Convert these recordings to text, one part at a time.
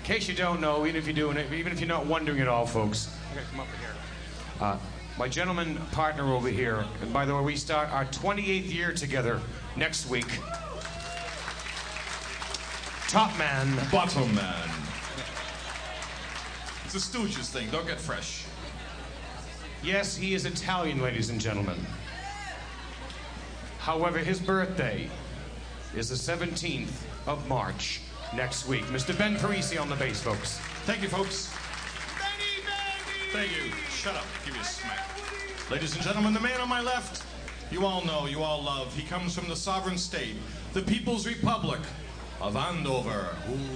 In case you don't know, even if you're doing it, even if you're not wondering at all, folks, I'm gonna come up here. My gentleman partner over here, and by the way, we start our 28th year together next week. Top man. Bottom man. It's a Stooges thing, don't get fresh. Yes, he is Italian, ladies and gentlemen. However, his birthday is the 17th of March next week. Mr. Ben Parisi on the bass, folks. Thank you, folks. Thank you. Shut up. Give you a smack. Ladies and gentlemen, the man on my left, you all know, you all love. He comes from the sovereign state, the People's Republic of Andover.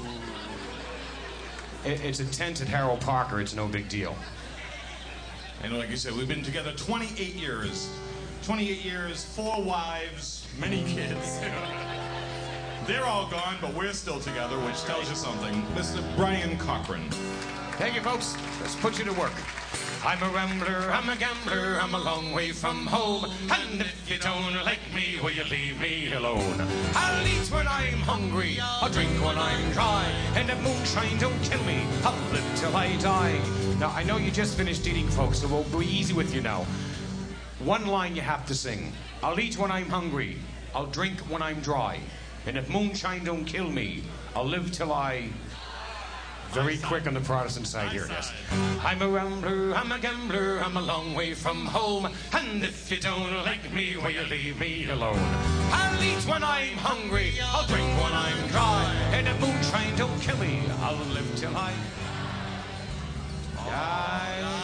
It's a tent at Harold Parker. It's no big deal. And like you said, we've been together 28 years. 28 years, 4 wives, many kids. They're all gone, but we're still together, which tells you something. Mr. Brian Cochran. Thank you, folks. Let's put you to work. I'm a rambler, I'm a gambler, I'm a long way from home. And if you don't like me, will you leave me alone? I'll eat when I'm hungry, I'll drink when I'm dry. And if moonshine don't kill me, I'll live till I die. Now, I know you just finished eating, folks, so we'll be easy with you now. One line you have to sing. I'll eat when I'm hungry, I'll drink when I'm dry. And if moonshine don't kill me, I'll live till I... Very quick on the Protestant side here, yes. I'm a rambler, I'm a gambler, I'm a long way from home. And if you don't like me, will you leave me alone? I'll eat when I'm hungry, I'll drink when I'm dry. And if moonshine don't kill me, I'll live till I die.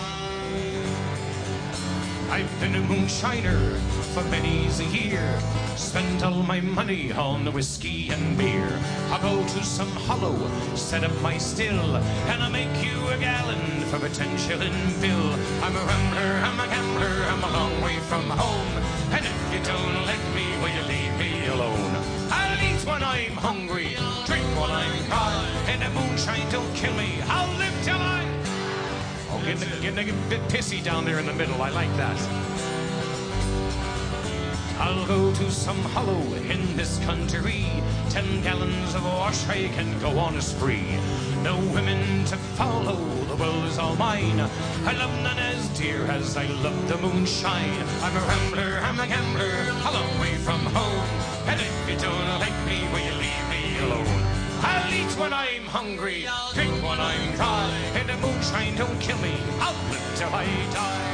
I've been a moonshiner for many's a year. Spent all my money on the whiskey and beer. I'll go to some hollow, set up my still, and I'll make you a gallon for a 10-shilling bill. I'm a rambler, I'm a gambler, I'm a long way from home. And if you don't like me, will you leave me alone? I'll eat when I'm hungry, drink when I'm dry. And if moonshine don't kill me, I'll live till I... Oh, getting a bit pissy down there in the middle. I like that. I'll go to some hollow in this country. 10 gallons of wash, I can go on a spree. No women to follow, the world is all mine. I love none as dear as I love the moonshine. I'm a rambler, I'm a gambler, a long way from home. And if you don't like me, will you leave me alone? I'll eat when I'm hungry, drink when I'm dry. And the moonshine don't kill me, I'll live till I die.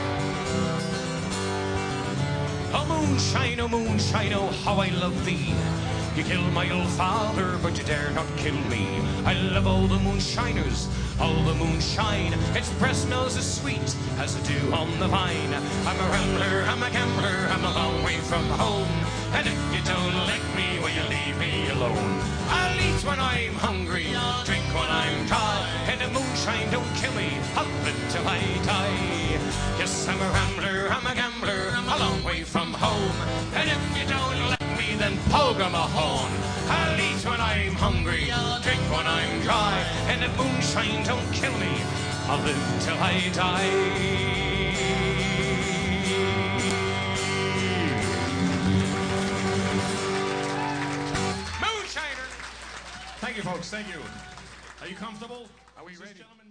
Oh moonshine, oh how I love thee. You killed my old father, but you dare not kill me. I love all the moonshiners, all the moonshine. Its breath smells as sweet as the dew on the vine. I'm a rambler, I'm a gambler, I'm a long way from home. And if you don't like me, will you leave me alone? I'll eat when I'm hungry, drink when I'm dry. And if moonshine don't kill me, I'll live till I die. Yes, I'm a rambler, I'm a gambler, I'm a long way from home. And if you don't like me, then program a horn. I'll eat when I'm hungry, drink when I'm dry. And if moonshine don't kill me, I'll live till I die. Moonshiner! Thank you, folks. Thank you. Are you comfortable? Are we ready?